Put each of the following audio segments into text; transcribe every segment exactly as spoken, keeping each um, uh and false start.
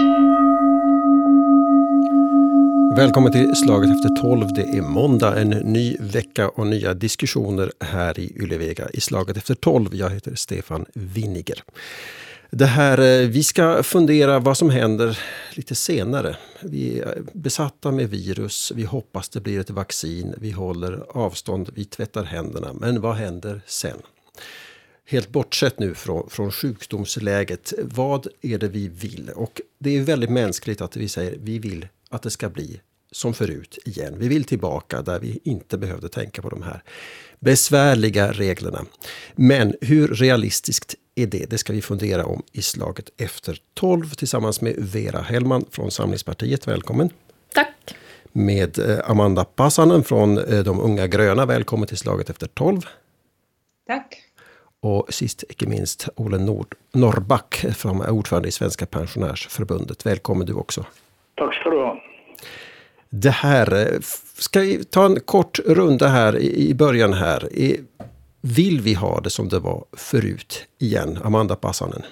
Välkommen till Slaget efter tolv. Det är måndag, en ny vecka och nya diskussioner här i Ylevega i Slaget efter tolv. Jag heter Stefan Winniger. Det här, vi ska fundera vad som händer lite senare. Vi är besatta med virus, vi hoppas det blir ett vaccin, vi håller avstånd, vi tvättar händerna. Men vad händer sen? Helt bortsett nu från, från sjukdomsläget, vad är det vi vill? Och det är väldigt mänskligt att vi säger vi vill att det ska bli som förut igen. Vi vill tillbaka där vi inte behövde tänka på de här besvärliga reglerna. Men hur realistiskt är det? Det ska vi fundera om i Slaget efter tolv tillsammans med Vera Hellman från Samlingspartiet. Välkommen. Tack. Med Amanda Passanen från De unga gröna. Välkommen till Slaget efter tolv. Tack. Och sist icke minst Ole Nord- Norrback från ordförande i Svenska pensionärsförbundet. Välkommen du också. Tack ska du ha. Det här, ska vi ta en kort runda här i början här. Vill vi ha det som det var förut igen? Amanda Passanen.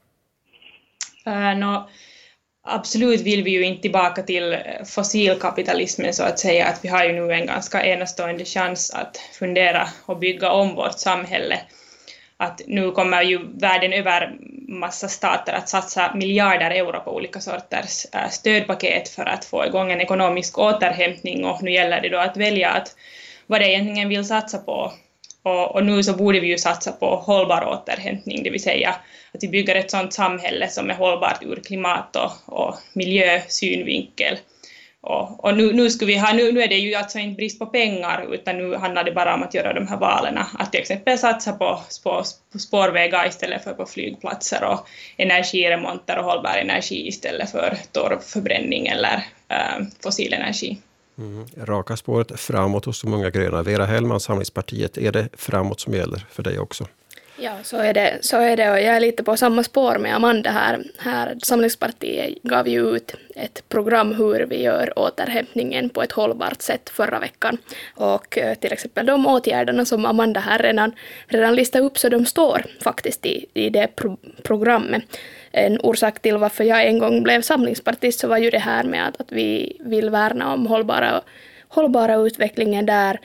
Uh, no, absolut vill vi ju inte tillbaka till fossilkapitalismen så att säga. Att vi har ju nu en ganska enastående chans att fundera och bygga om vårt samhälle. Att nu kommer ju världen över massa stater att satsa miljarder euro på olika sorters stödpaket för att få igång en ekonomisk återhämtning, och nu gäller det då att välja att vad det egentligen vill satsa på. Och, och nu så borde vi ju satsa på hållbar återhämtning, det vill säga att vi bygger ett sådant samhälle som är hållbart ur klimat- och, och miljösynvinkel. Och, och nu, nu, ska vi ha, nu, nu är det ju alltså inte brist på pengar, utan nu handlar det bara om att göra de här valen. Att till exempel satsa på, på, på spårvägar istället för på flygplatser, och energiremonter och hållbar energi istället för torvförbränning eller äh, fossil energi. Mm. Raka spåret framåt hos de unga gröna. Vera Hellman, Samlingspartiet, är det framåt som gäller för dig också? Ja, så är det, så är det och jag är lite på samma spår med Amanda här. här. Samlingspartiet gav ju ut ett program hur vi gör återhämtningen på ett hållbart sätt förra veckan. Och till exempel de åtgärderna som Amanda här redan, redan listade upp, så de står faktiskt i, i det pro- programmet. En orsak till varför jag en gång blev samlingspartist så var ju det här med att, att vi vill värna om hållbara, hållbara utvecklingen där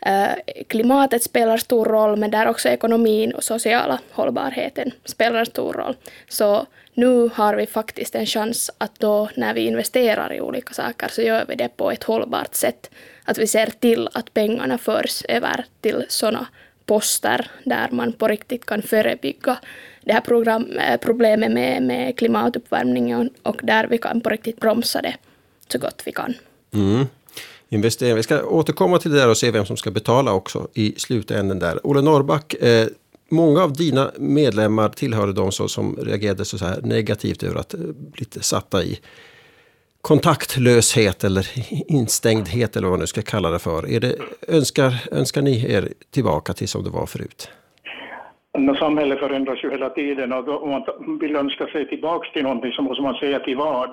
klimatet spelar stor roll, men där också ekonomin och sociala hållbarheten spelar stor roll. Så nu har vi faktiskt en chans att då när vi investerar i olika saker så gör vi det på ett hållbart sätt. Att vi ser till att pengarna förs över till sådana poster där man på riktigt kan förebygga det här program, problemet med, med klimatuppvärmningen, och där vi kan på riktigt bromsa det så gott vi kan. Mm. Investering. Vi ska återkomma till det där och se vem som ska betala också i slutändan där. Ole Norrback, eh, många av dina medlemmar tillhörde de som, som reagerade så här negativt över att eh, bli satta i kontaktlöshet eller instängdhet eller vad man nu ska kalla det för. Är det, önskar, önskar ni er tillbaka till som det var förut? När samhället förändras ju hela tiden, och då, om man vill önska sig tillbaka till någonting så måste man säga till vad.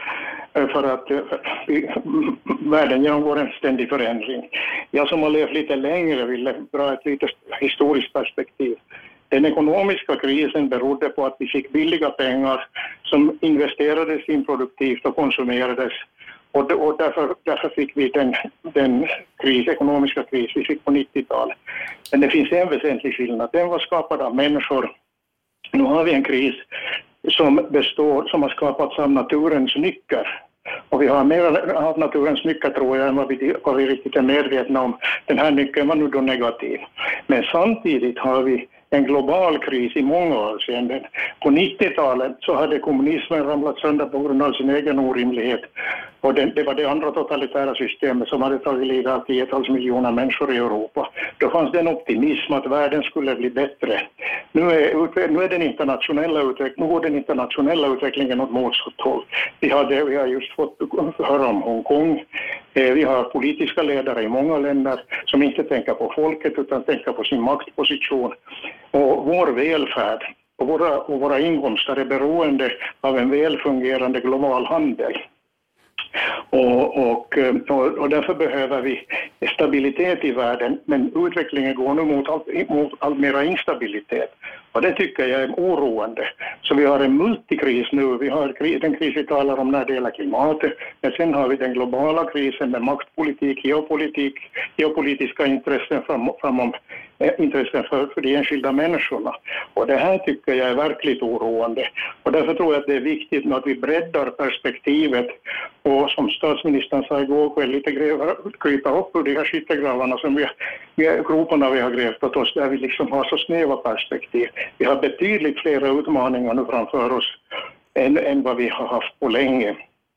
För att vi, världen genomgår en ständig förändring. Jag som har levt lite längre vill dra ett lite historiskt perspektiv. Den ekonomiska krisen berodde på att vi fick billiga pengar som investerades improduktivt och konsumerades. Och, och därför, därför fick vi den, den kris, ekonomiska kris vi fick på nittiotalet. Men det finns en väsentlig skillnad. Den var skapad av människor. Nu har vi en kris som består, som har skapats av naturens nycker. Och vi har mer av naturens nycker, tror jag, än vad vi, vad vi riktigt är medvetna om. Den här nyckeln var nu då negativ. Men samtidigt har vi en global kris i många avseenden. På nittiotalet så hade kommunismen ramlat sönder på grund av sin egen orimlighet. Och det, det var det andra totalitära systemet som hade tagit livet av tiotals miljoner människor i Europa. Då fanns det en optimism att världen skulle bli bättre. Nu är, nu är den internationella utveck, nu går den internationella utvecklingen åt motsatt håll. Vi, hade, vi har just fått höra om Hongkong. Vi har politiska ledare i många länder som inte tänker på folket utan tänker på sin maktposition. Och vår välfärd och våra, och våra inkomster är beroende av en välfungerande global handel. Och, och, och, och därför behöver vi stabilitet i världen, men utvecklingen går nu mot allt, mot allt mer instabilitet. Och det tycker jag är oroande. Så vi har en multikris nu. Vi har den kris vi talar om när det gäller klimatet. Men sen har vi den globala krisen med maktpolitik, geopolitik, geopolitiska intressen, fram, framom, intressen för, för de enskilda människorna. Och det här tycker jag är verkligt oroande. Och därför tror jag att det är viktigt att vi breddar perspektivet. Och som statsministern sa igår kväll, lite gräva, krypa upp ur de här skyttegravarna som vi, vi, groparna vi har grävt åt oss, där vi liksom har så snäva perspektiv. Vi har betydligt fler utmaningar nu framför oss än, än vad vi har haft på länge.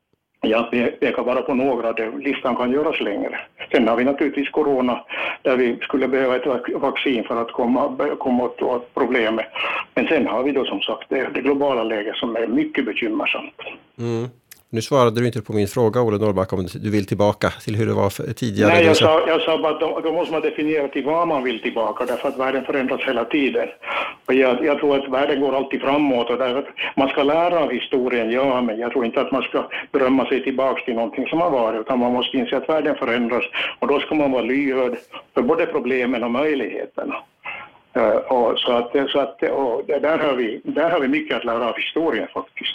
Jag pekar bara på några, där listan kan göras längre. Sen har vi naturligtvis corona, där vi skulle behöva ett vaccin för att komma, komma åt, åt problemet. Men sen har vi då som sagt det, det globala läget som är mycket bekymmersamt. Mm. Nu svarade du inte på min fråga, Olle Norrback, om du vill tillbaka till hur det var för tidigare. Nej, jag sa, jag sa bara att då, då måste man definiera till vad man vill tillbaka, därför att världen förändras hela tiden. Och jag, jag tror att världen går alltid framåt, och därför, man ska lära av historien, ja, men jag tror inte att man ska drömma sig tillbaka till någonting som har varit, utan man måste inse att världen förändras, och då ska man vara lyhörd för både problemen och möjligheterna. Uh, och så att, så att och där, har vi, där har vi mycket att lära av historien faktiskt.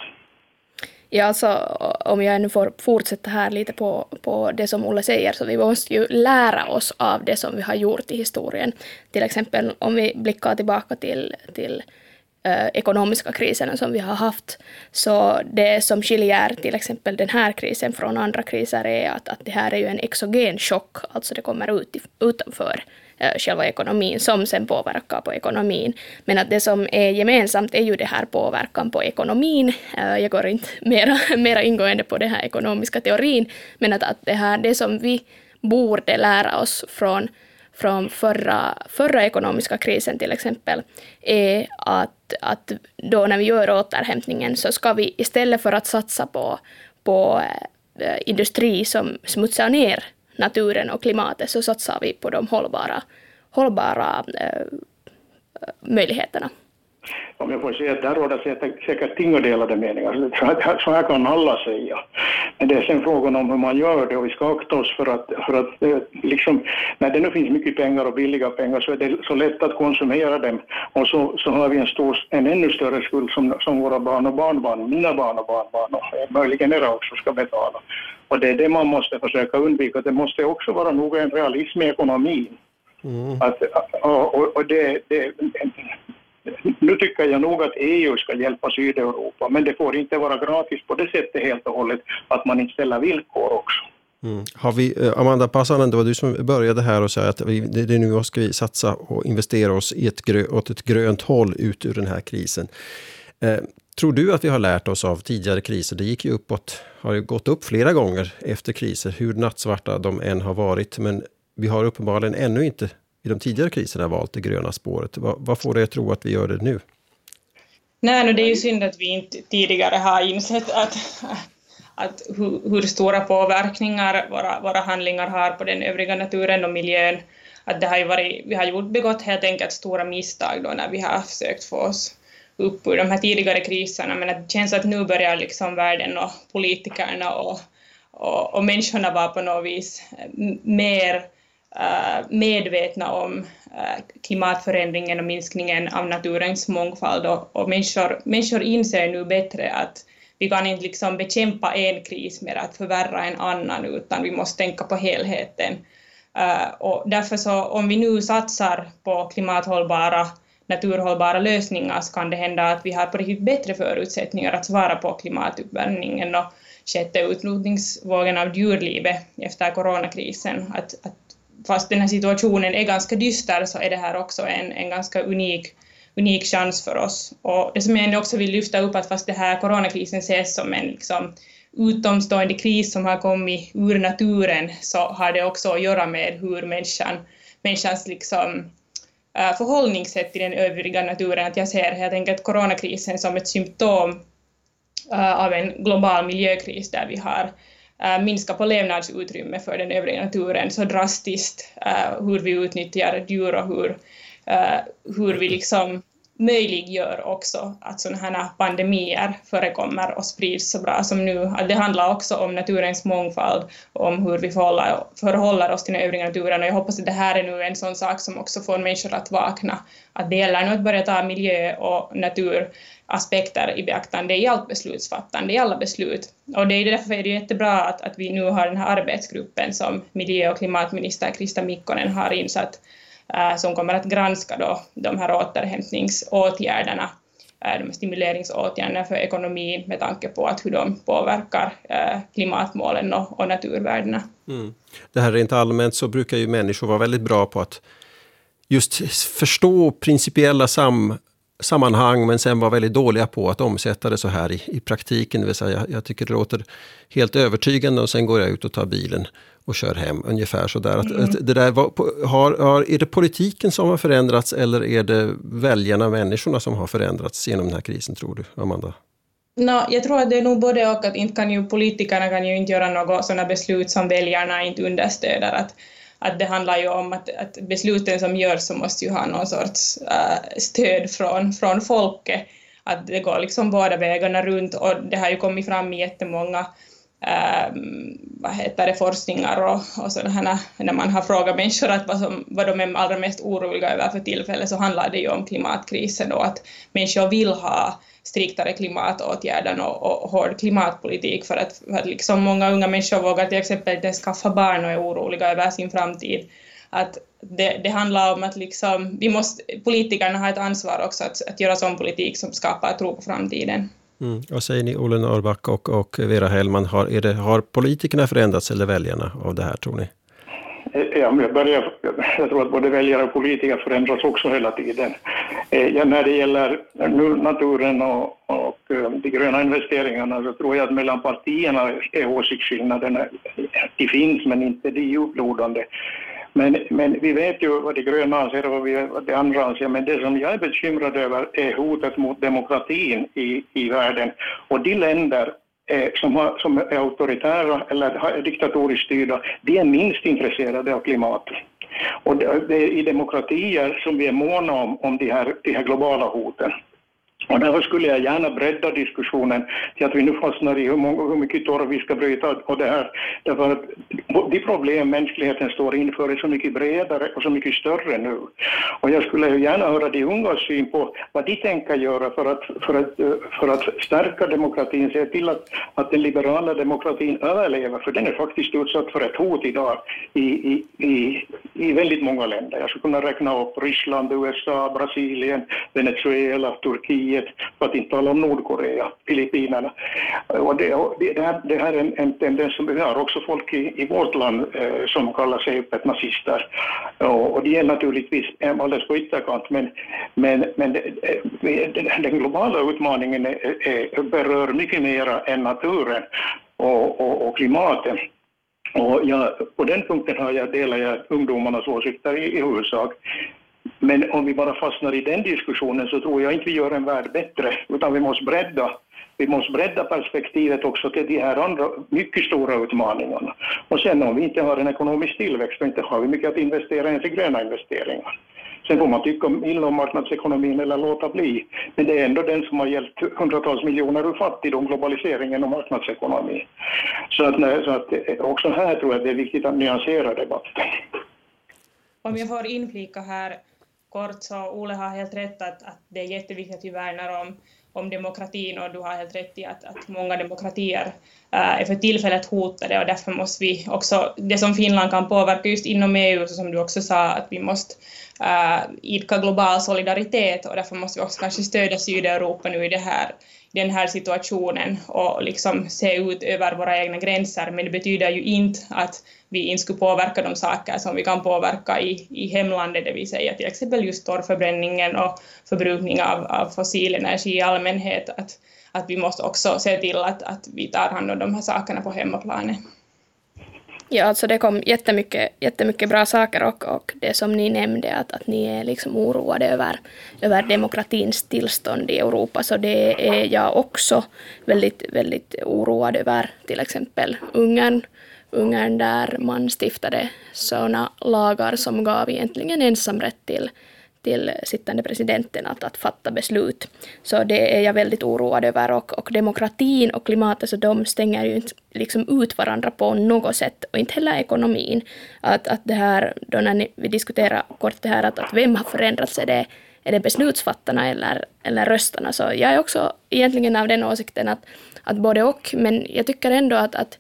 Ja, alltså, om jag nu får fortsätta här lite på, på det som Olle säger, så vi måste ju lära oss av det som vi har gjort i historien. Till exempel om vi blickar tillbaka till, till äh, ekonomiska kriserna som vi har haft, så det som skiljer till exempel den här krisen från andra kriser är att, att det här är ju en exogen chock, alltså det kommer ut, utanför själva ekonomin som sen påverkar på ekonomin. Men att det som är gemensamt är ju det här påverkan på ekonomin. Jag går inte mera, mera ingående på den här ekonomiska teorin, men att, att det här, det som vi borde lära oss från, från förra, förra ekonomiska krisen till exempel, är att, att då när vi gör återhämtningen så ska vi istället för att satsa på, på industri som smutsar ner naturen och klimatet, så satsar vi på de hållbara, hållbara äh, möjligheterna. Om jag får säga att där råder säkert tingodelade meningar. Så här kan alla säga. Men det är sen frågan om hur man gör det, och vi ska akta oss för att, för att liksom, när det nu finns mycket pengar och billiga pengar, så är det så lätt att konsumera dem. Och så, så har vi en, stor, en ännu större skuld som, som våra barn och barnbarn, mina barn och barnbarn och möjligen era också ska betala. Och det är det man måste försöka undvika. Det måste också vara nog en realism i ekonomin. Mm. Att, och, och det, det, nu tycker jag nog att E U ska hjälpa Sydeuropa, men det får inte vara gratis på det sättet helt och hållet, att man inte ställer villkor också. Mm. Har vi, Amanda Passanen, det var du som började här och sa att vi, det, det nu ska vi satsa och investera oss i ett grö, åt ett grönt håll ut ur den här krisen. Eh, tror du att vi har lärt oss av tidigare kriser? Det gick ju uppåt, har ju gått upp flera gånger efter kriser, hur nattsvarta de än har varit, men vi har uppenbarligen ännu inte i de tidigare kriserna valt det gröna spåret. Vad, vad får dig att tro att vi gör det nu? Nej, det är ju synd att vi inte tidigare har insett att, att hur, hur stora påverkningar våra, våra handlingar har på den övriga naturen och miljön. Att det har ju varit, vi har gjort begått helt enkelt stora misstag då när vi har försökt få oss upp ur de här tidigare kriserna. Men att det känns att nu börjar liksom världen och politikerna och, och, och människorna vara på något vis mer medvetna om klimatförändringen och minskningen av naturens mångfald, och, och människor, människor inser nu bättre att vi kan inte liksom bekämpa en kris med att förvärra en annan, utan vi måste tänka på helheten. Uh, och därför så om vi nu satsar på klimathållbara, naturhållbara lösningar, så kan det hända att vi har på riktigt bättre förutsättningar att svara på klimatuppvärmningen och sjätte utrotningsvågen av djurlivet efter coronakrisen. Att, att fast den här situationen är ganska dyster, så är det här också en, en ganska unik, unik chans för oss. Och det som jag också vill lyfta upp, att fast det här coronakrisen ses som en liksom utomstående kris som har kommit ur naturen, så har det också att göra med hur människan, människans liksom, uh, förhållningssätt till den övriga naturen. Att jag ser helt enkelt coronakrisen som ett symptom uh, av en global miljökris, där vi har Uh, minska på levnadsutrymme för den övriga naturen så drastiskt, uh, hur vi utnyttjar djur och hur, uh, hur vi liksom möjliggör också att sådana här pandemier förekommer och sprids så bra som nu. Att det handlar också om naturens mångfald och om hur vi förhåller, förhåller oss till den övriga naturen. Och jag hoppas att det här är nu en sån sak som också får människor att vakna. Att det gäller nu att börja ta miljö- och naturaspekter i beaktande i allt beslutsfattande, i alla beslut. Och det är därför är det jättebra att, att vi nu har den här arbetsgruppen som miljö- och klimatminister Krista Mikkonen har insatt, som kommer att granska då de här återhämtningsåtgärderna, de stimuleringsåtgärderna för ekonomin med tanke på att hur de påverkar klimatmålen och, och naturvärdena. Mm. Det här rent allmänt så brukar ju människor vara väldigt bra på att just förstå principiella sam, sammanhang men sen vara väldigt dåliga på att omsätta det så här i, i praktiken. Det vill säga, jag, jag tycker det låter helt övertygande och sen går jag ut och tar bilen och kör hem ungefär så där. Att, mm. att det där var, har, har, är det politiken som har förändrats eller är det väljarna, människorna som har förändrats genom den här krisen, tror du, Amanda? No, jag tror att det är nog både och, att inte kan ju, politikerna kan ju inte göra några sådana beslut som väljarna inte understöder. Att, att det handlar ju om att, att besluten som görs så måste ju ha någon sorts uh, stöd från, från folket. Att det går liksom båda vägarna runt, och det har ju kommit fram i jättemånga Um, vad heter det, forskningar och, och sådana, när man har frågat människor att vad, som, vad de är allra mest oroliga över för tillfället, så handlar det ju om klimatkrisen och att människor vill ha striktare klimatåtgärder och, och hård klimatpolitik för att, för att liksom många unga människor vågar till exempel inte skaffa barn och är oroliga över sin framtid. Att det, det handlar om att liksom, vi måste, politikerna har ett ansvar också att, att göra sån politik som skapar tro på framtiden. Mm. Vad säger ni, Olle Norrback och, och Vera Hellman? Har, är det, har politikerna förändrats eller väljarna av det här, tror ni? Ja, men jag, börjar, jag tror att både väljare och politiker förändras också hela tiden. Ja, när det gäller nu naturen och, och de gröna investeringarna, så tror jag att mellan partierna är åsiktsskillnaderna, det finns men inte det djuplodande. Men, men vi vet ju vad de gröna anser och vad, vi, vad de andra anser. Men det som jag är bekymrad över är hotet mot demokratin i, i världen. Och de länder eh, som, har, som är auktoritära eller diktatoriskt styrda, de är minst intresserade av klimat. Och det, det är i demokratier som vi är måna om, om de här, de här globala hoten. Och därför skulle jag gärna bredda diskussionen till att vi nu fastnar i hur, många, hur mycket torv vi ska bryta och det här. Därför att de problem mänskligheten står inför är så mycket bredare och så mycket större nu. Och jag skulle gärna höra de ungas syn på vad de tänker göra för att, för att, för att stärka demokratin, se till att, att den liberala demokratin överlever. För den är faktiskt utsatt för ett hot idag i, i, i, i väldigt många länder. Jag skulle kunna räkna upp Ryssland, U S A, Brasilien, Venezuela, Turkiet, för att inte tala om Nordkorea, Filippinerna. Och det, det, här, det här är en, en tendens som vi har också folk i, i vårt land eh, som kallar sig öppet nazister. Och, och det är naturligtvis alldeles på ytterkant, men, men, men det, det, den globala utmaningen är, är, berör mycket mer än naturen och, och, och klimatet. Och jag, på den punkten har jag, delar jag ungdomarnas åsikter i, i huvudsak. Men om vi bara fastnar i den diskussionen så tror jag inte vi gör en värld bättre, utan vi måste bredda. Vi måste bredda perspektivet också till de här andra mycket stora utmaningarna. Och sen om vi inte har en ekonomisk tillväxt och inte har vi mycket att investera i gröna investeringar. Sen får man tycka illa om marknadsekonomin eller låta bli. Men det är ändå den som har hjälpt hundratals miljoner ur fattigdom, globaliseringen och marknadsekonomin. Så att, så att också här tror jag att det är viktigt att nyansera debatten. Om jag får inflika här kort, så Ole har helt rätt att, att det är jätteviktigt att vi värnar om, om demokratin, och du har helt rätt i att, att många demokratier äh, är för tillfället hotade, och därför måste vi också, det som Finland kan påverka just inom E U, så som du också sa, att vi måste äh, idka global solidaritet, och därför måste vi också kanske stödja Sydeuropa nu i det här, den här situationen och liksom se ut över våra egna gränser, men det betyder ju inte att vi inte skulle påverka de saker som vi kan påverka i, i hemlandet, det vill säga till exempel just torrförbränningen och förbrukning av, av fossil energi i allmänhet, att, att vi måste också se till att, att vi tar hand om de här sakerna på hemmaplanet. Ja, alltså det kom jättemycket, jättemycket bra saker, och, och det som ni nämnde, att, att ni är liksom oroade över, över demokratins tillstånd i Europa, så det är jag också väldigt, väldigt oroad över. Till exempel Ungern, Ungern där man stiftade sådana lagar som gav egentligen ensamrätt till, till sittande presidenten att, att fatta beslut. Så det är jag väldigt oroad över. Och, och demokratin och klimatet, så de stänger ju inte liksom ut varandra på något sätt. Och inte heller ekonomin. Att, att det här, då när ni, vi diskuterar kort det här att, att vem har förändrat sig, det är det beslutsfattarna eller, eller röstarna. Så jag är också egentligen av den åsikten att, att både och. Men jag tycker ändå att, att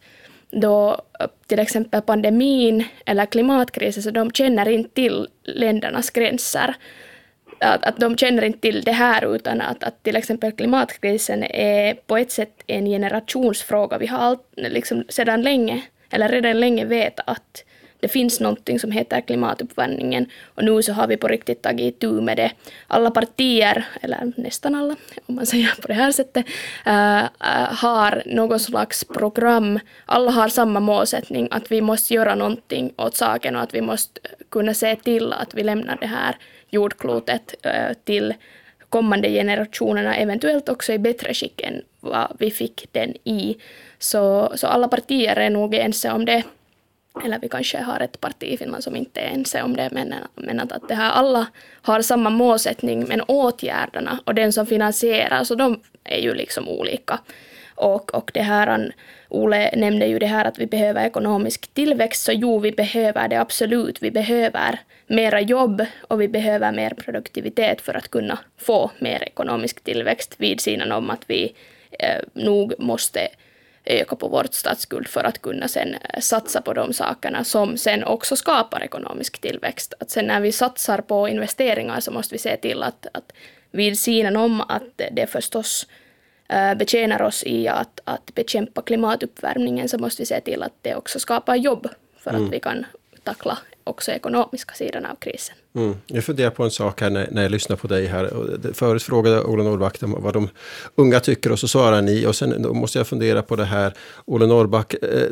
då till exempel pandemin eller klimatkrisen, så de känner inte till ländernas gränser. Att, att de känner inte till det här, utan att, att till exempel klimatkrisen är på ett sätt en generationsfråga. Vi har allt, liksom, sedan länge, eller redan länge vet att det finns någonting som heter klimatuppvärmningen, och nu så har vi på riktigt tagit itu med det. Alla partier, eller nästan alla, om man säger på det här sättet, äh, äh, har någon slags program. Alla har samma målsättning, att vi måste göra någonting åt saken och att vi måste kunna se till att vi lämnar det här jordklotet äh, till kommande generationerna, eventuellt också i bättre skick än vad vi fick den i. Så, så alla partier är nog ense om det. Eller vi kanske har ett parti i Finland som inte är ense om det, men, men att, att det här alla har samma målsättning, men åtgärderna och den som finansierar, så de är ju liksom olika. Och, och det här, Ole nämnde ju det här att vi behöver ekonomisk tillväxt, så jo, vi behöver det absolut. Vi behöver mera jobb och vi behöver mer produktivitet för att kunna få mer ekonomisk tillväxt, vid sidan om att vi eh, nog måste öka på vårt statsskuld för att kunna sen satsa på de sakerna som sen också skapar ekonomisk tillväxt. Att sen när vi satsar på investeringar, så måste vi se till att, att vid sidan om att det förstås äh, betjänar oss i att, att bekämpa klimatuppvärmningen, så måste vi se till att det också skapar jobb för mm. att vi kan tackla också ekonomiska sidan av krisen. Mm. Jag funderar på en sak här när, när jag lyssnar på dig här. Förut frågade Ole Norrback vad de unga tycker, och så svarar ni. Och sen då måste jag fundera på det här. Ole Norrback, eh,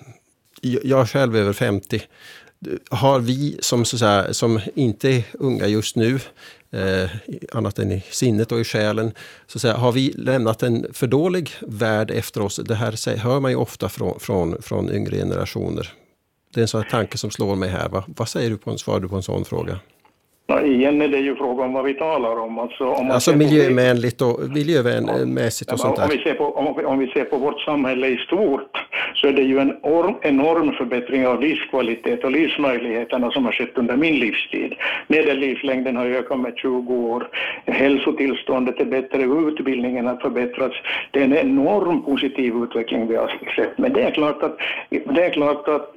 jag själv är över femtio. Har vi som, så att säga, som inte är unga just nu, eh, annat än i sinnet och i själen, så att säga, har vi lämnat en för dålig värld efter oss? Det här hör man ju ofta från, från, från yngre generationer. Det är en sån här tanke som slår mig här. Va? Vad säger du på en, svarar du på en sån fråga? Ja, igen är det ju fråga om vad vi talar om. Alltså, om alltså miljövänligt och miljömässigt och sånt där. Om vi, ser på, om, om vi ser på vårt samhälle i stort, så är det ju en orm, enorm förbättring av livskvalitet och livsmöjligheterna som har skett under min livstid. Medellivslängden har ökat med tjugo år. Hälsotillståndet är bättre, utbildningen har förbättrats. Det är en enorm positiv utveckling vi har sett. Men det är klart att, det är klart att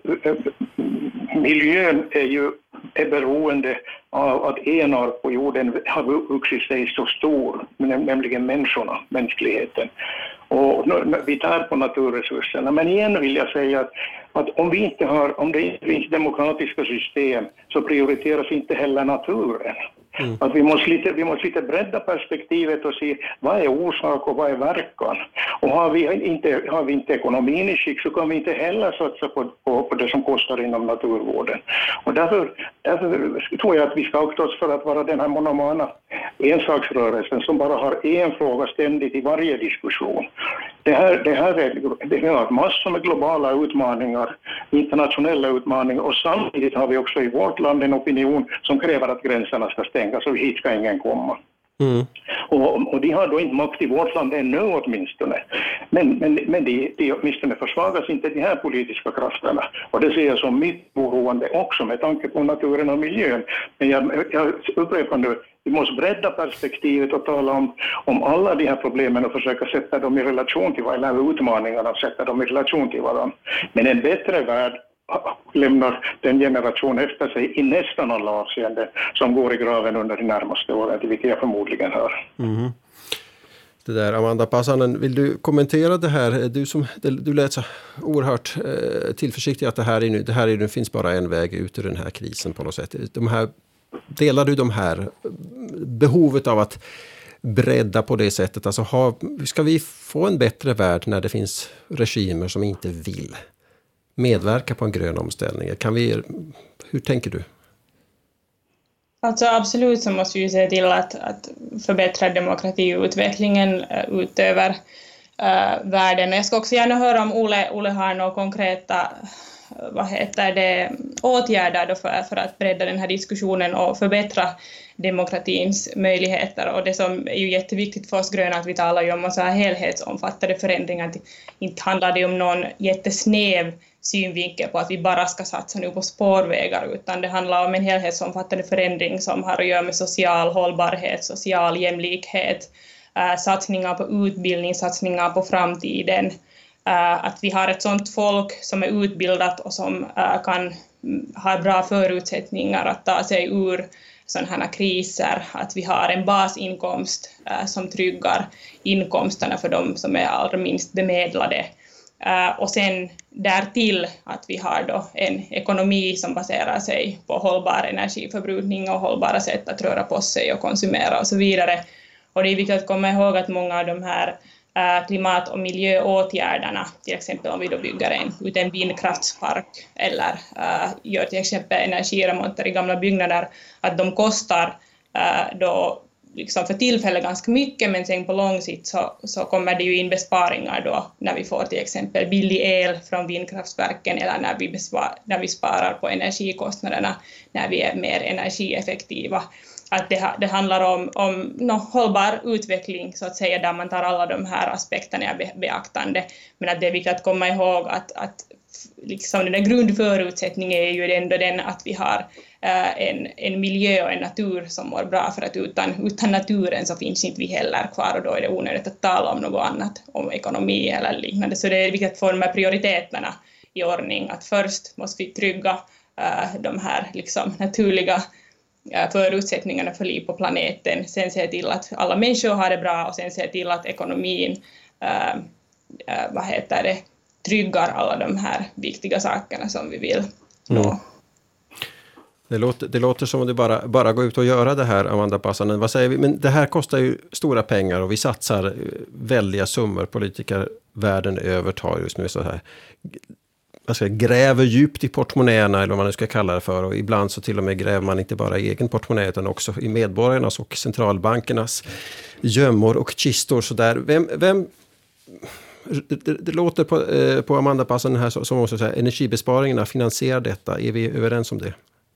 miljön är ju är beroende av att en art på jorden har vuxit sig så stor, nämligen människorna, mänskligheten. Och vi tar på naturresurserna. Men igen vill jag säga att, att om vi inte har, om det inte finns demokratiska system, så prioriteras inte heller naturen. Mm. Att vi måste lite, vi måste lite bredda perspektivet och se vad är orsak och vad är verkan. Och har vi inte, har vi inte ekonomin i skick, så kan vi inte heller satsa på, på, på det som kostar inom naturvården. Och därför, därför tror jag att vi ska akta oss för att vara den här monomana ensaksrörelsen som bara har en fråga ständigt i varje diskussion. Det här, det här är, det är massor med globala utmaningar, internationella utmaningar, och samtidigt har vi också i vårt land en opinion som kräver att gränserna ska stängas, så hit ska ingen komma. Mm. Och, och de har då inte makt i vårt land ännu åtminstone. Men, men, men de, de åtminstone försvagas inte de här politiska krafterna. Och det ser jag som mitt oroande också med tanke på naturen och miljön. Men jag, jag upprepar nu, vi måste bredda perspektivet och tala om, om alla de här problemen och försöka sätta dem i relation till varandra, eller utmaningarna, sätta dem i relation till varandra. Men en bättre värld lämnar den generation efter sig i nästan alla avseenden som går i graven under de närmaste åren, till vilket jag förmodligen hör. Mm. Det där, Amanda Passanen, vill du kommentera det här? Du, som, du lät så oerhört eh, tillförsiktig att det här, är nu, det här är nu finns bara en väg ut ur den här krisen på något sätt. De här, delar du de här behovet av att bredda på det sättet? Alltså, ha, ska vi få en bättre värld när det finns regimer som inte vill medverka på en grön omställning? Kan vi, hur tänker du? Alltså absolut så måste vi se till att, att förbättra demokratiutvecklingen utöver uh, världen. Jag ska också gärna höra om Ole, Ole har några konkreta vad heter det, åtgärder då för, för att bredda den här diskussionen och förbättra demokratins möjligheter. Och det som är ju jätteviktigt för oss gröna att vi talar ju om så här helhetsomfattande förändringar. Inte handlar det om någon jättesnäv synvinkel på att vi bara ska satsa nu på spårvägar, utan det handlar om en helhetsomfattande förändring som har att göra med social hållbarhet, social jämlikhet, äh, satsningar på utbildning, satsningar på framtiden. Äh, att vi har ett sådant folk som är utbildat och som äh, kan ha bra förutsättningar att ta sig ur sådana här kriser, att vi har en basinkomst äh, som tryggar inkomsterna för de som är allra minst bemedlade. Uh, och sen därtill att vi har då en ekonomi som baserar sig på hållbar energiförbrukning och hållbara sätt att röra på sig och konsumera och så vidare. Och det är viktigt att komma ihåg att många av de här uh, klimat- och miljöåtgärderna, till exempel om vi då bygger en, ut en vindkraftspark eller uh, gör till exempel energiremonter i gamla byggnader, att de kostar uh, då liksom för tillfället ganska mycket, men sen på lång sikt så, så kommer det ju in besparingar då när vi får till exempel billig el från vindkraftverken eller när vi, besvar, när vi sparar på energikostnaderna när vi är mer energieffektiva. Att det, det handlar om, om no, hållbar utveckling så att säga, där man tar alla de här aspekterna i beaktande, men att det är viktigt att komma ihåg att, att liksom den där grundförutsättningen är ju ändå den att vi har uh, en, en miljö och en natur som mår bra, för att utan, utan naturen så finns inte vi heller kvar, och då är det onödigt att tala om något annat, om ekonomi eller liknande. Så det är viktigt att få de här prioriteterna i ordning, att först måste vi trygga uh, de här liksom naturliga uh, förutsättningarna för liv på planeten, sen se till att alla människor har det bra och sen se till att ekonomin uh, uh, vad heter det tryggar alla de här viktiga sakerna som vi vill nå. Mm. Det låter, det låter som om det bara, bara går ut och göra det här, Amanda Passanen. Vad säger vi? Men det här kostar ju stora pengar och vi satsar väldiga summor. Politiker världen över tar just nu så här, alltså gräver djupt i portmonnäerna, eller vad man nu ska kalla det för. Och ibland så till och med gräver man inte bara i egen portmonnä utan också i medborgarnas och centralbankernas gömmor och kistor. Så där. Vem... vem Det, det, det låter på, eh, på Amanda Passanen här som också säger, energibesparingarna finansierar detta. Är vi överens om det?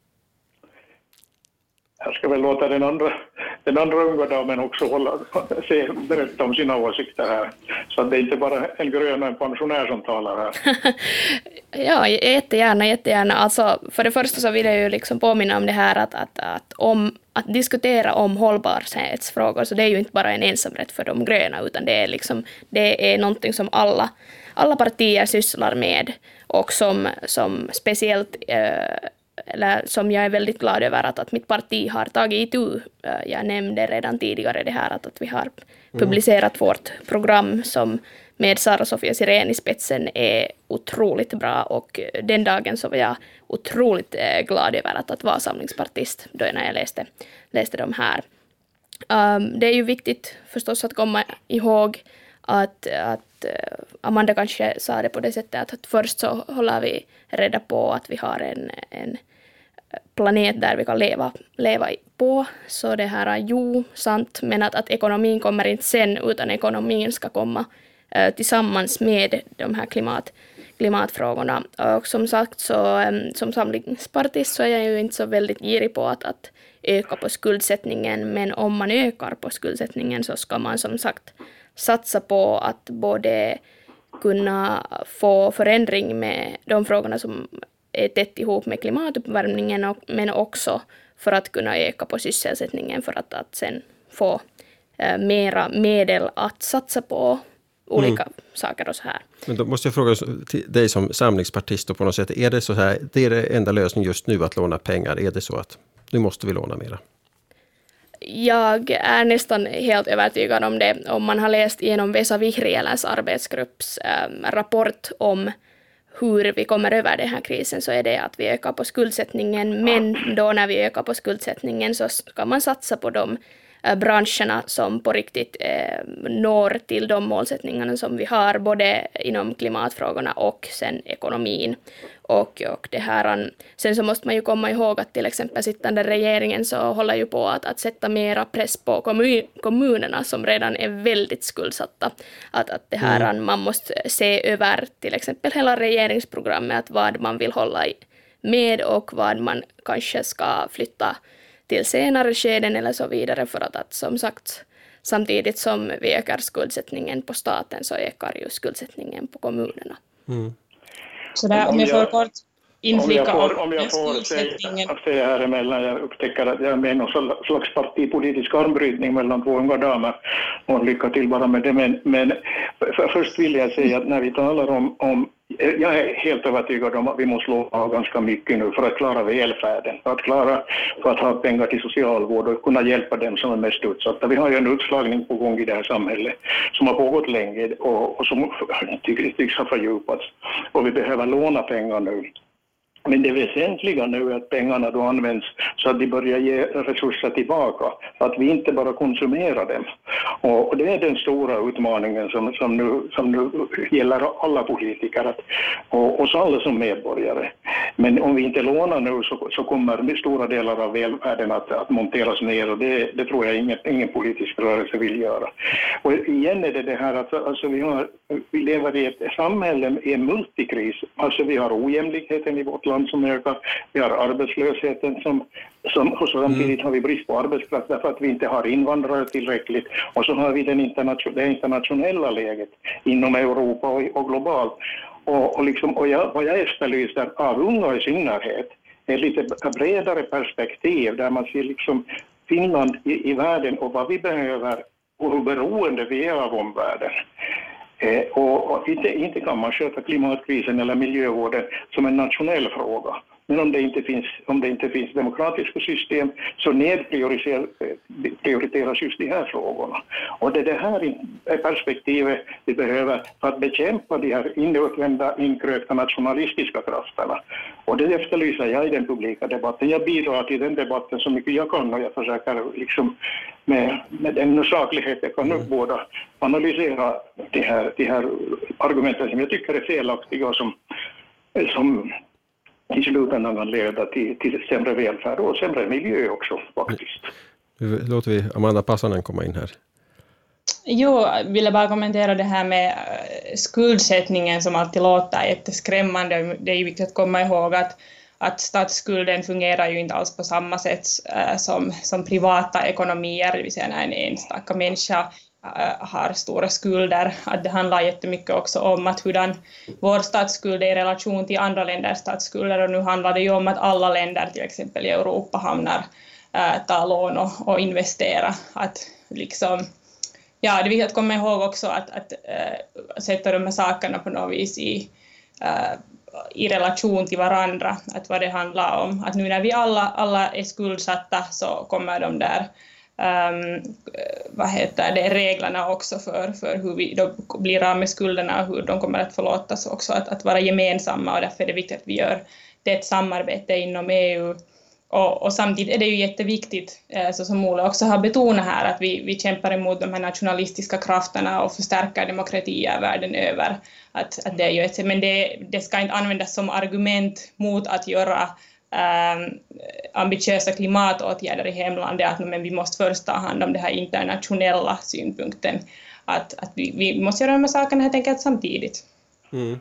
Jag ska väl låta den andra, den andra unga damen också hålla, se, berätta om sina åsikter här. Så att det är inte bara en grön och en pensionär som talar här. Ja, jättegärna, jättegärna. Alltså, för det första så vill jag ju liksom påminna om det här att, att, att, om, att diskutera om hållbarhetsfrågor, så det är ju inte bara en ensamrätt för de gröna, utan det är, liksom, det är någonting som alla, alla partier sysslar med, och som, som speciellt eh, eller som jag är väldigt glad över att, att mitt parti har tagit itu. Jag nämnde redan tidigare det här att, att vi har publicerat mm. vårt program som med Sara-Sofia Sirén i spetsen är otroligt bra, och den dagen så var jag otroligt glad över att, att vara samlingspartist då när jag läste, läste de här. Um, det är ju viktigt förstås att komma ihåg att, att Amanda kanske sa det på det sättet att, att först så håller vi reda på att vi har en, en planet där vi kan leva, leva på. Så det här är ju sant, men att, att ekonomin kommer inte sen, utan ekonomin ska komma eh, tillsammans med de här klimat, klimatfrågorna. Och som sagt, så eh, som samlingspartist så är jag ju inte så väldigt girig på att, att öka på skuldsättningen, men om man ökar på skuldsättningen så ska man som sagt satsa på att både kunna få förändring med de frågorna som är tätt ihop med klimatuppvärmningen, och, men också för att kunna öka på sysselsättningen, för att, att sen få eh, mera medel att satsa på olika mm. saker och så här. Men då måste jag fråga dig som samlingspartist och på något sätt, är det så här, det är det enda lösningen just nu att låna pengar? Är det så att nu måste vi låna mera? Jag är nästan helt övertygad om det. Om man har läst igenom Vesa Vihrieläs arbetsgrupps äh, rapport om hur vi kommer över den här krisen, så är det att vi ökar på skuldsättningen. Men då när vi ökar på skuldsättningen så ska man satsa på de äh, branscherna som på riktigt äh, når till de målsättningarna som vi har, både inom klimatfrågorna och sen ekonomin. Och, och det här, sen så måste man ju komma ihåg att till exempel sittande regeringen så håller ju på att, att sätta mera press på kommun, kommunerna som redan är väldigt skuldsatta. Att, att det här, mm. man måste se över till exempel hela regeringsprogrammet, att vad man vill hålla i, med och vad man kanske ska flytta till senare skeden eller så vidare, för att, att som sagt, samtidigt som vi ökar skuldsättningen på staten så ökar ju skuldsättningen på kommunerna. Mm. Så där, om jag får kort inflika om jag får, om jag får skuldsättningen. säga, säga här emellan, jag upptäcker att jag är med någon slags partipolitisk armbrytning mellan två unga damer, och lycka till bara med det. Men, men för, först vill jag säga att när vi talar om, om jag är helt övertygad om att vi måste lova ganska mycket nu för att klara välfärden, för att klara, för att ha pengar till socialvård och kunna hjälpa dem som är mest utsatta. Vi har ju en utslagning på gång i det här samhället som har pågått länge och, och som tycks, tycks ha fördjupats. Och vi behöver låna pengar nu. Men det väsentliga nu är att pengarna då används så att de börjar ge resurser tillbaka. Att vi inte bara konsumerar dem. Och, och det är den stora utmaningen som, som, nu, som nu gäller alla politiker att, och oss alla som medborgare. Men om vi inte lånar nu så, så kommer stora delar av välfärden att, att monteras ner, och det, det tror jag ingen, ingen politisk rörelse vill göra. Och igen är det det här att alltså vi, har, vi lever i ett samhälle i en multikris. Alltså vi har ojämlikheten i vårt land som ökar, vi har arbetslösheten som, som och samtidigt har vi brist på arbetskraft därför att vi inte har invandrare tillräckligt, och så har vi den internation, det internationella läget inom Europa och, och globalt. Och, och, liksom, och jag, vad jag efterlyser av unga i synnerhet är lite bredare perspektiv där man ser liksom Finland i, i världen och vad vi behöver och hur beroende vi är av omvärlden. Eh, och, och inte, inte kan man sköta klimatkrisen eller miljövården som en nationell fråga. Men om det inte finns, om det inte finns demokratiska system så nedprioriteras just de här frågorna. Och det är det här perspektivet vi behöver för att bekämpa de här inåtvända, inkrökta nationalistiska krafterna. Och det efterlyser jag i den publika debatten. Jag bidrar till den debatten så mycket jag kan, och jag försöker liksom med, med den saklighet jag kan mm. båda analysera de här, de här argumenten som jag tycker är felaktiga och som, som i slutändan kan leda till, till sämre välfärd och sämre miljö också faktiskt. Nu låter vi Amanda Passanen komma in här. Jo, jag ville bara kommentera det här med skuldsättningen som alltid låter jätteskrämmande. Det är ju viktigt att komma ihåg att, att statsskulden fungerar ju inte alls på samma sätt äh, som, som privata ekonomier, det vill säga när en enstaka människa har stora skulder, att det handlar jättemycket också om att hurdan vår statsskuld är i relation till andra länders statsskulder, och nu handlar det ju om att alla länder till exempel i Europa hamnar äh, ta lån och, och investera. Att liksom, ja, det är viktigt att komma ihåg också att, att äh, sätta de här sakerna på något vis i, äh, i relation till varandra, att vad det handlar om. Att nu när vi alla, alla är skuldsatta så kommer de där Um, vad heter det, reglerna också för, för hur vi då blir av med skulderna och hur de kommer att förlåtas också, att, att vara gemensamma, och därför är det viktigt att vi gör det ett samarbete inom E U. Och, och samtidigt är det ju jätteviktigt, eh, så som Ola också har betonat här, att vi, vi kämpar emot de här nationalistiska krafterna och förstärker demokratier världen över. Att, att det är ju ett, men det, det ska inte användas som argument mot att göra Um, ambitiösa klimatåtgärder i hemlandet, att men vi måste först ta hand om det här internationella synpunkten, att, att vi, vi måste göra de här sakerna helt enkelt samtidigt. Mm.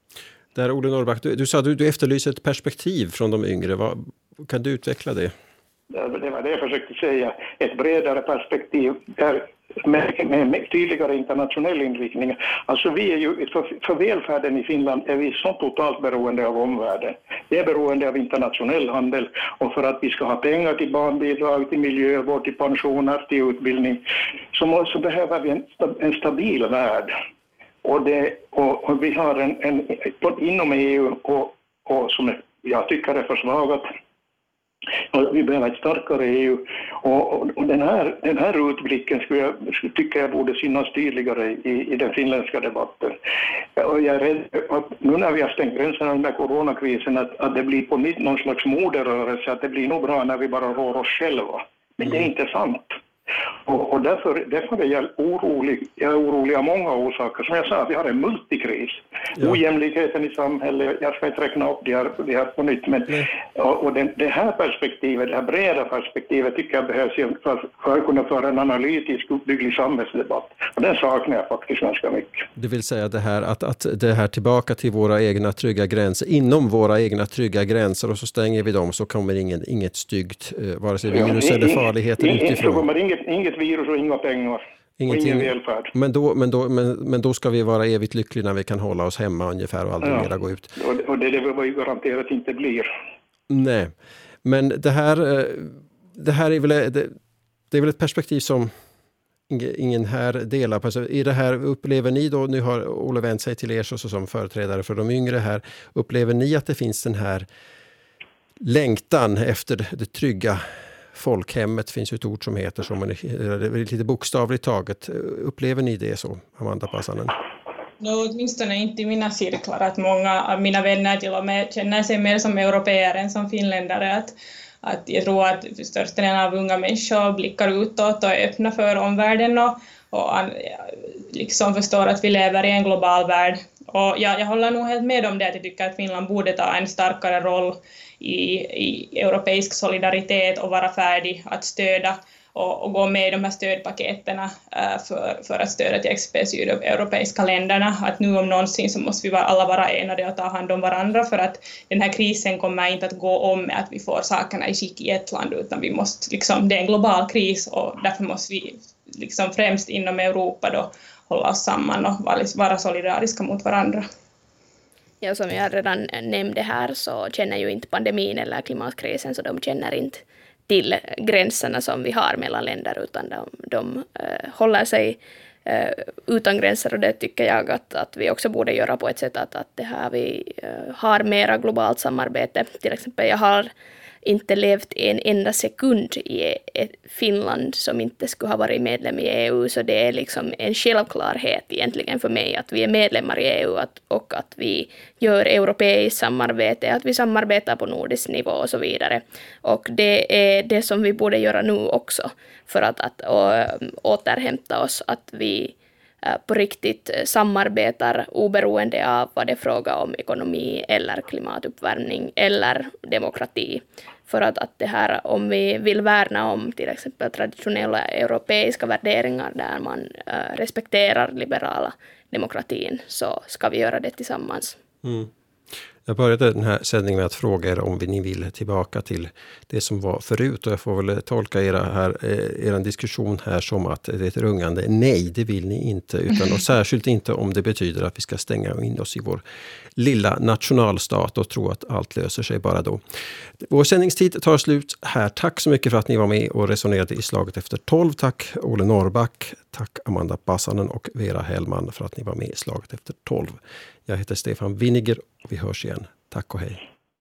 Där Olle Norrback, du, du sa att du, du efterlyser ett perspektiv från de yngre. Vad, kan du utveckla det? Det var det jag försökte säga, ett bredare perspektiv där med, med, med tydligare internationell inriktning. Alltså vi är ju, för, för välfärden i Finland är vi så totalt beroende av omvärlden. Vi är beroende av internationell handel, och för att vi ska ha pengar till barnbidrag, till miljövård, till pensioner, till utbildning, så, må, så behöver vi en, en stabil värld. Och, det, och, och vi har en, en inom E U och, och som jag tycker är försvagat. Och vi behöver ett starkare E U, och, och, och den, här, den här utblicken skulle jag, skulle tycka jag borde synas tydligare i, i den finländska debatten. Och jag är rädd att nu när vi har stängt gränserna under coronakrisen att, att det blir på nytt någon slags moderrörelse, att det blir nog bra när vi bara rår oss själva. Men det är inte sant. Och, och därför, därför är jag orolig, jag är orolig av många orsaker. Som jag sa, vi har en multikris. Ja. Ojämlikheten i samhället, jag ska inte räkna upp det här, det här på nytt, men och, och det, det här perspektivet, det här breda perspektivet tycker jag behövs för, för att kunna föra en analytisk uppbygglig samhällsdebatt. Och den saknar jag faktiskt ganska mycket. Det vill säga det här att, att det här tillbaka till våra egna trygga gränser, inom våra egna trygga gränser, och så stänger vi dem, så kommer ingen, inget styggt, eh, vare sig virus ja, eller farligheter in, utifrån. Så kommer inget, inget virus och inga pengar. Ingenting, välfärd. Men, då, men, då, men, men då ska vi vara evigt lyckliga när vi kan hålla oss hemma ungefär och aldrig ja. mera gå ut. Och, och det, det var ju garanterat inte blir. Nej, men det här, det här är väl, det, det är väl ett perspektiv som ingen här delar på. I det här upplever ni då, nu har Olle vänt sig till er så, så som företrädare för de yngre här, upplever ni att det finns den här längtan efter det trygga folkhemmet, finns ju ett ord som heter som är lite bokstavligt taget. Upplever ni det så, Amanda Passanen? No, åtminstone inte i mina cirklar, att många av mina vänner till och med känner sig mer som europeer än som finländare. Att, att jag tror att största delen av unga människor blickar utåt och är öppna för omvärlden och, och liksom förstår att vi lever i en global värld. Och jag, jag håller nog helt med om det, att jag tycker att Finland borde ta en starkare roll i, i europeisk solidaritet och vara färdig att stödja och, och gå med i de här stödpaketen äh, för, för att stödja till exempel sydeuropeiska länderna. Att nu om någonsin så måste vi alla vara enade och ta hand om varandra, för att den här krisen kommer inte att gå om med att vi får sakerna i skick i ett land, utan vi måste, liksom, det är en global kris och därför måste vi liksom, främst inom Europa då hålla oss samman och vara solidariska mot varandra. Ja, som jag redan nämnde här så känner ju inte pandemin eller klimatkrisen, så de känner inte till gränserna som vi har mellan länder, utan de, de uh, håller sig uh, utan gränser, och det tycker jag att, att vi också borde göra på ett sätt att, att det här vi uh, har mera globalt samarbete. Till exempel jag har inte levt en enda sekund i Finland som inte skulle ha varit medlem i E U, så det är liksom en självklarhet egentligen för mig att vi är medlemmar i E U att, och att vi gör europeiskt samarbete, att vi samarbetar på nordisk nivå och så vidare. Och det är det som vi borde göra nu också för att, att å, återhämta oss, att vi på riktigt samarbetar oberoende av vad det är fråga om ekonomi eller klimatuppvärmning eller demokrati. För att, att det här, om vi vill värna om till exempel traditionella europeiska värderingar där man äh, respekterar liberala demokratin, så ska vi göra det tillsammans. Mm. Jag började den här sändningen med att fråga er om ni vill tillbaka till det som var förut, och jag får väl tolka era, här, er diskussion här som att det är ett rungande nej, det vill ni inte, utan och särskilt inte om det betyder att vi ska stänga in oss i vår lilla nationalstat och tro att allt löser sig bara då. Vår sändningstid tar slut här. Tack så mycket för att ni var med och resonerade i slaget efter tolv. Tack Olle Norrback, tack Amanda Passanen och Vera Hellman för att ni var med i slaget efter tolv. Jag heter Stefan Winiger och vi hörs igen. Tack och hej.